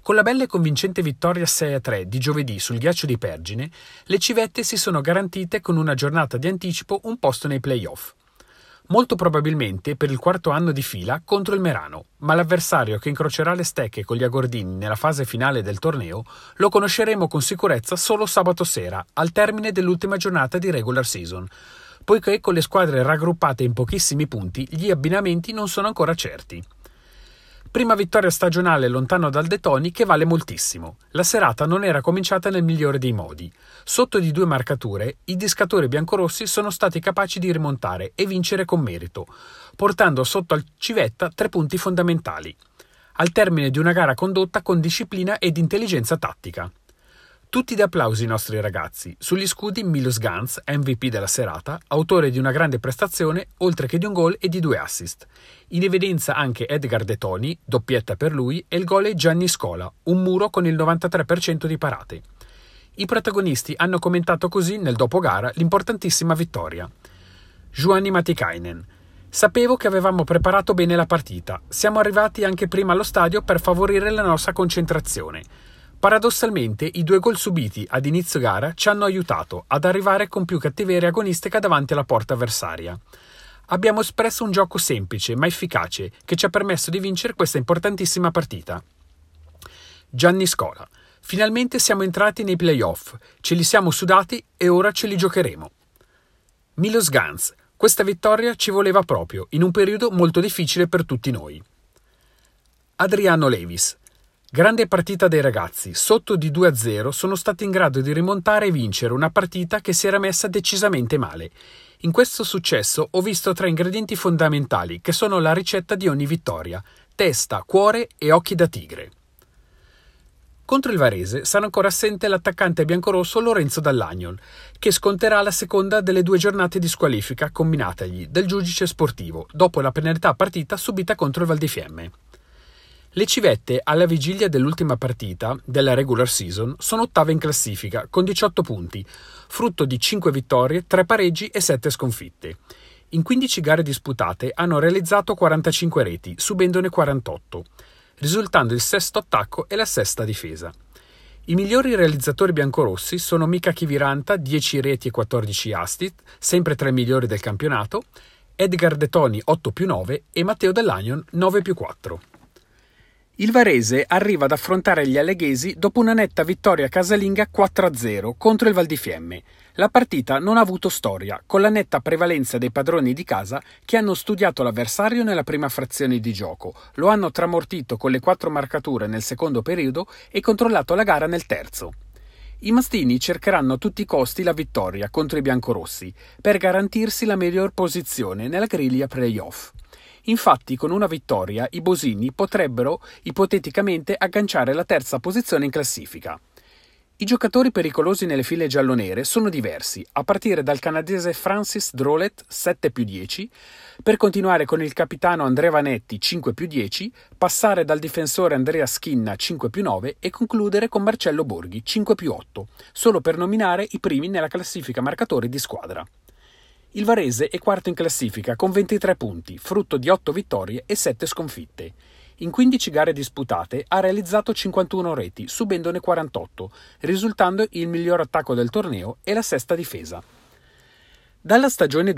Con la bella e convincente vittoria 6-3 di giovedì sul ghiaccio di Pergine, le civette si sono garantite con una giornata di anticipo un posto nei play-off. Molto probabilmente per il quarto anno di fila contro il Merano, ma l'avversario che incrocerà le stecche con gli agordini nella fase finale del torneo lo conosceremo con sicurezza solo sabato sera, al termine dell'ultima giornata di regular season, poiché con le squadre raggruppate in pochissimi punti gli abbinamenti non sono ancora certi. Prima vittoria stagionale lontano dal De Toni che vale moltissimo. La serata non era cominciata nel migliore dei modi. Sotto di 2 marcature, i discatori biancorossi sono stati capaci di rimontare e vincere con merito, portando sotto al Civetta 3 punti fondamentali, al termine di una gara condotta con disciplina ed intelligenza tattica. Tutti di applausi i nostri ragazzi. Sugli scudi Milos Gans, MVP della serata, autore di una grande prestazione, oltre che di un gol e di 2 assist. In evidenza anche Edgar De Toni, doppietta per lui, e il gol è Gianni Scola, un muro con il 93% di parate. I protagonisti hanno commentato così nel dopogara l'importantissima vittoria. Juhani Matikainen: sapevo che avevamo preparato bene la partita. Siamo arrivati anche prima allo stadio per favorire la nostra concentrazione. Paradossalmente, i 2 gol subiti ad inizio gara ci hanno aiutato ad arrivare con più cattiveria agonistica davanti alla porta avversaria. Abbiamo espresso un gioco semplice ma efficace che ci ha permesso di vincere questa importantissima partita. Gianni Scola: finalmente siamo entrati nei play-off, ce li siamo sudati e ora ce li giocheremo. Milos Gans: questa vittoria ci voleva proprio, in un periodo molto difficile per tutti noi. Adriano Levis: grande partita dei ragazzi, sotto di 2-0 sono stati in grado di rimontare e vincere una partita che si era messa decisamente male. In questo successo ho visto 3 ingredienti fondamentali che sono la ricetta di ogni vittoria: testa, cuore e occhi da tigre. Contro il Varese sarà ancora assente l'attaccante biancorosso Lorenzo Dall'Agnol, che sconterà la seconda delle 2 giornate di squalifica combinatagli del giudice sportivo dopo la penalità partita subita contro il Val di Fiemme. Le civette, alla vigilia dell'ultima partita della regular season, sono ottave in classifica, con 18 punti, frutto di 5 vittorie, 3 pareggi e 7 sconfitte. In 15 gare disputate hanno realizzato 45 reti, subendone 48, risultando il sesto attacco e la sesta difesa. I migliori realizzatori biancorossi sono Mika Kiviranta, 10 reti e 14 assist, sempre tra i migliori del campionato, Edgar De Toni 8+9 e Matteo Dell'Agnon 9+4. Il Varese arriva ad affrontare gli alleghesi dopo una netta vittoria casalinga 4-0 contro il Val di Fiemme. La partita non ha avuto storia, con la netta prevalenza dei padroni di casa che hanno studiato l'avversario nella prima frazione di gioco, lo hanno tramortito con le 4 marcature nel secondo periodo e controllato la gara nel terzo. I mastini cercheranno a tutti i costi la vittoria contro i biancorossi per garantirsi la miglior posizione nella griglia playoff. Infatti, con una vittoria, i bosini potrebbero ipoteticamente agganciare la terza posizione in classifica. I giocatori pericolosi nelle file giallonere sono diversi, a partire dal canadese Francis Drolet 7+10, per continuare con il capitano Andrea Vanetti 5+10, passare dal difensore Andrea Schinna 5+9 e concludere con Marcello Borghi 5+8, solo per nominare i primi nella classifica marcatori di squadra. Il Varese è quarto in classifica con 23 punti, frutto di 8 vittorie e 7 sconfitte. In 15 gare disputate ha realizzato 51 reti, subendone 48, risultando il miglior attacco del torneo e la sesta difesa. Dalla stagione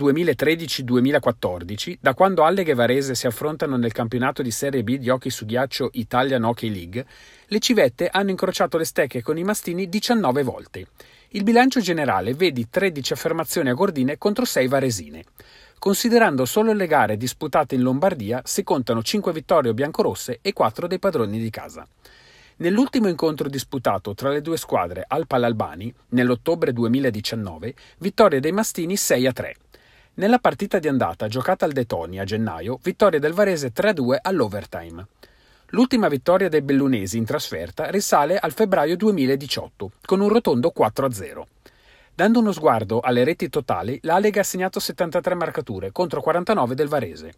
2013-2014, da quando Alleghe e Varese si affrontano nel campionato di Serie B di hockey su ghiaccio Italian Hockey League, le civette hanno incrociato le stecche con i mastini 19 volte. Il bilancio generale vede 13 affermazioni agordine contro 6 varesine. Considerando solo le gare disputate in Lombardia, si contano 5 vittorie biancorosse e 4 dei padroni di casa. Nell'ultimo incontro disputato tra le 2 squadre al Palalbani, nell'ottobre 2019, vittoria dei mastini 6-3. Nella partita di andata giocata al De Toni a gennaio, vittoria del Varese 3-2 all'overtime. L'ultima vittoria dei bellunesi in trasferta risale al febbraio 2018, con un rotondo 4-0. Dando uno sguardo alle reti totali, la Lega ha segnato 73 marcature contro 49 del Varese.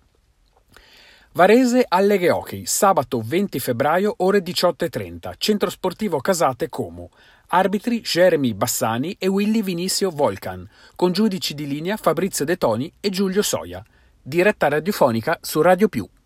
Varese Alleghe Hockey, sabato 20 febbraio, ore 18:30, Centro Sportivo Casate Como. Arbitri Jeremy Bassani e Willy Vinicio Volcan, con giudici di linea Fabrizio De Toni e Giulio Soia. Diretta radiofonica su Radio Più.